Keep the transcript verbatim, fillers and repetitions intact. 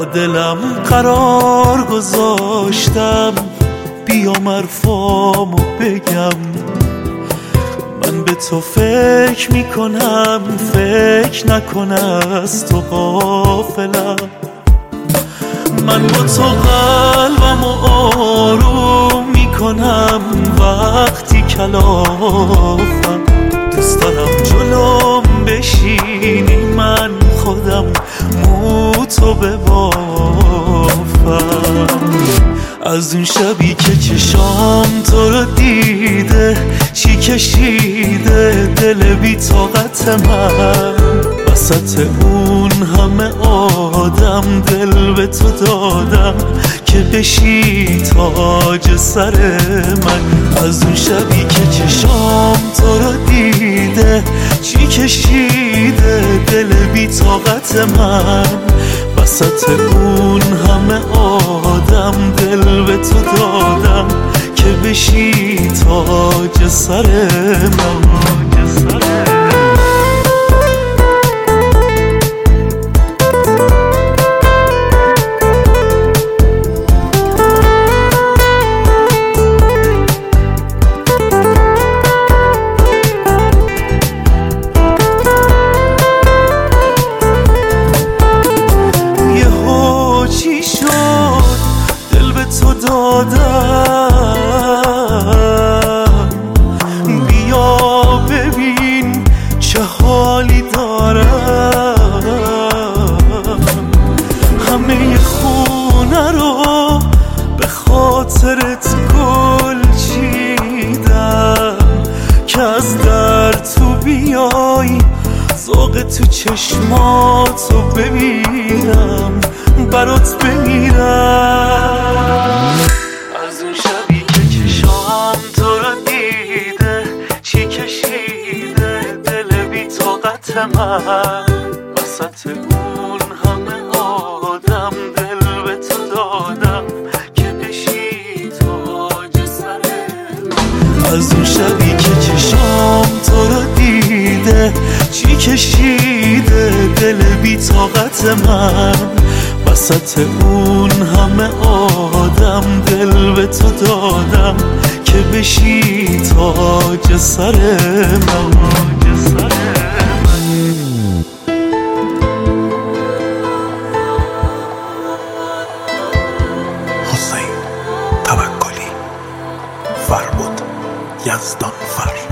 دلم قرار گذاشتم بیام حرفامو بگم. من به تو فکر میکنم، فکر نکن از تو غافلم. من با تو قلبمو آروم میکنم وقتی کلافم. دوست دارم جلوم بشینی من خودم مو تو ببافم. از اون شبی که چشام تو رو دیده چی کشیده دل بی طاقت من. وسط اون همه آدم دل به تو دادم که بشی تاج سر من. از اون شبی که چشام تو رو دیده چی کشیده دل بی طاقت من. وسط اون همه آدم دل به تو دادم که بشی تاج سر من. تو دادم بیا ببین چه حالی دارم. همه خونه رو به خاطرت گل چیدم که از در تو بیای ذوق تو چشماتو ببینم برات بمیرم. از اون شبی که چشام تو رو دیده چی کشیده دل بی طاقت من. وسط اون همه آدم دل به تو دادم که بشی تاج سر من. از اون شبی که چشام تو رو دیده چی کشیده دل بی طاقت من. وسط اون همه آدم دل به تو دادم که بشی تاج سر من. حسین توکلی، فربود یزدان فر.